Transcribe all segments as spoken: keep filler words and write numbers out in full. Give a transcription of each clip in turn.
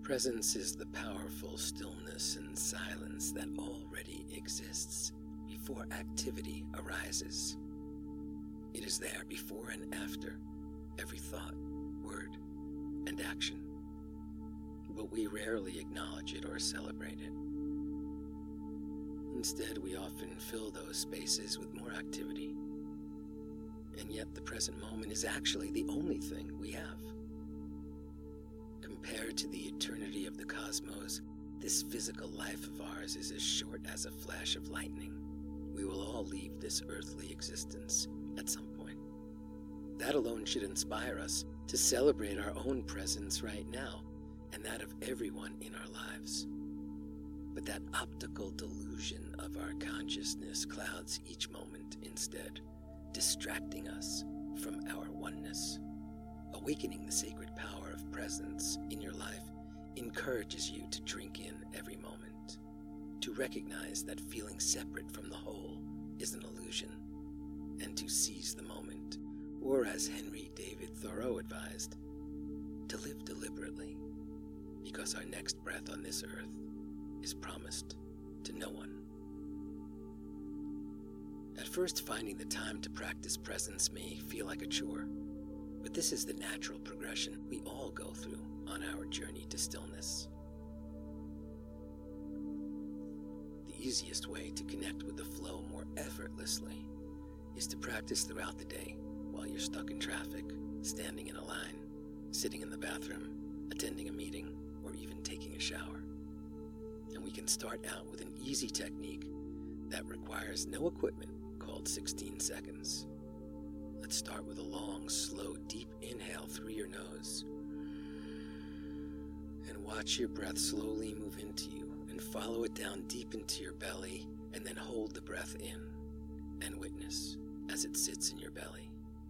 Presence is the powerful stillness and silence that already exists before activity arises. It is there before and after every thought, word, and action. But we rarely acknowledge it or celebrate it. Instead, we often fill those spaces with more activity. And yet the present moment is actually the only thing we have. Compared to the eternity of the cosmos, this physical life of ours is as short as a flash of lightning. We will all leave this earthly existence at some point. That alone should inspire us to celebrate our own presence right now and that of everyone in our lives. But that optical delusion of our consciousness clouds each moment instead, distracting us from our oneness. Awakening the sacred power of presence in your life encourages you to drink in every moment, to recognize that feeling separate from the whole is an illusion, and to seize the moment, or as Henry David Thoreau advised, to live deliberately, because our next breath on this earth is promised to no one. At first, finding the time to practice presence may feel like a chore, but this is the natural progression we all go through on our journey to stillness. The easiest way to connect with the flow more effortlessly is to practice throughout the day while you're stuck in traffic, standing in a line, sitting in the bathroom, attending a meeting, or even taking a shower. And we can start out with an easy technique that requires no equipment called sixteen seconds. Let's start with a long, slow, deep inhale through your nose. And watch your breath slowly move into you and follow it down deep into your belly, and then hold the breath in and witness as it sits in your belly.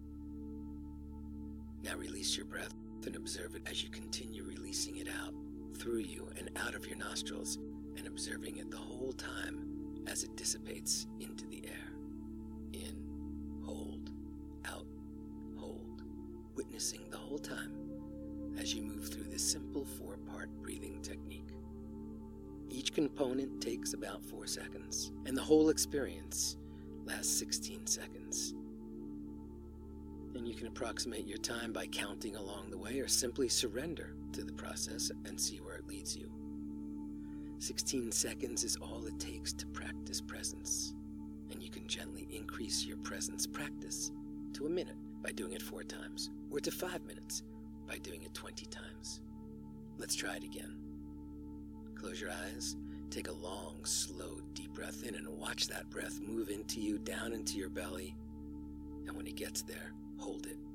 Now release your breath and observe it as you continue releasing it out through you and out of your nostrils, and observing it the whole time as it dissipates into the air. In, hold, out, hold, witnessing the whole time as you move through this simple four-part breathing technique. Each component takes about four seconds, and the whole experience lasts sixteen seconds. And you can approximate your time by counting along the way, or simply surrender to the process and see where it leads you. sixteen seconds is all it takes to practice presence, and you can gently increase your presence practice to a minute by doing it four times, or to five minutes by doing it twenty times. Let's try it again. Close your eyes, take a long, slow, deep breath in, and watch that breath move into you, down into your belly, and when it gets there, hold it.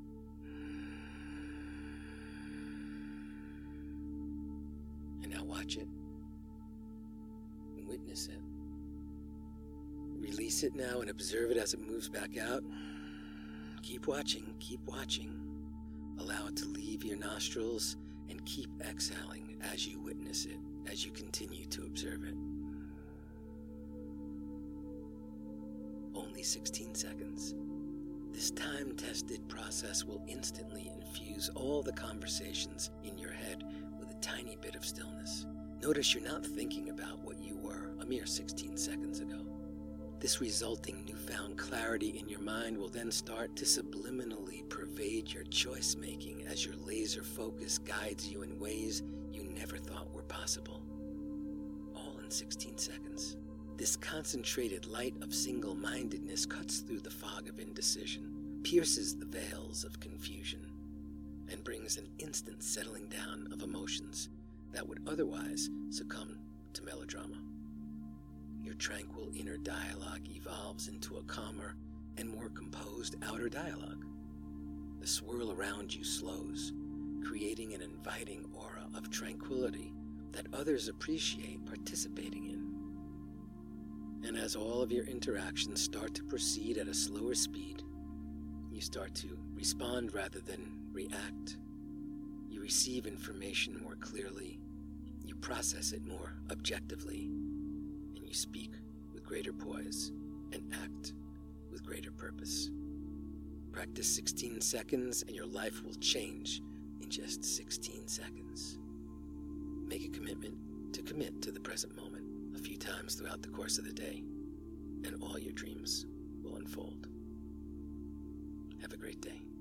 And now watch it. Witness it. Release it now and observe it as it moves back out. Keep watching, keep watching. Allow it to leave your nostrils and keep exhaling as you witness it, as you continue to observe it. Only sixteen seconds. This time-tested process will instantly infuse all the conversations in your head with a tiny bit of stillness. Notice you're not thinking about what you were a mere sixteen seconds ago. This resulting newfound clarity in your mind will then start to subliminally pervade your choice-making as your laser focus guides you in ways you never thought were possible. All in sixteen seconds. This concentrated light of single-mindedness cuts through the fog of indecision, pierces the veils of confusion, and brings an instant settling down of emotions that would otherwise succumb to melodrama. Your tranquil inner dialogue evolves into a calmer and more composed outer dialogue. The swirl around you slows, creating an inviting aura of tranquility that others appreciate participating in. And as all of your interactions start to proceed at a slower speed, you start to respond rather than react. You receive information more clearly, you process it more objectively, and you speak with greater poise and act with greater purpose. Practice sixteen seconds and your life will change in just sixteen seconds. Make a commitment to commit to the present moment a few times throughout the course of the day, and all your dreams will unfold. Have a great day.